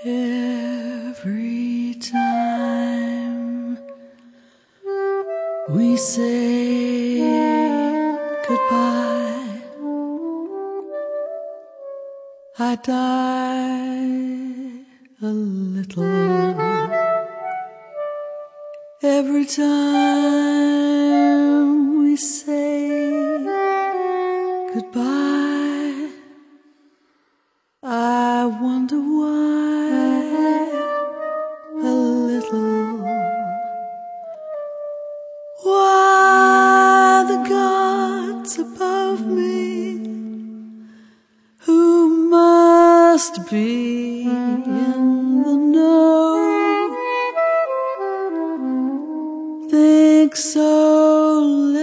Every time we say goodbye, I die a little. Every time we say goodbye, I wonder why a little. Why the gods above me, who must be in the know, think so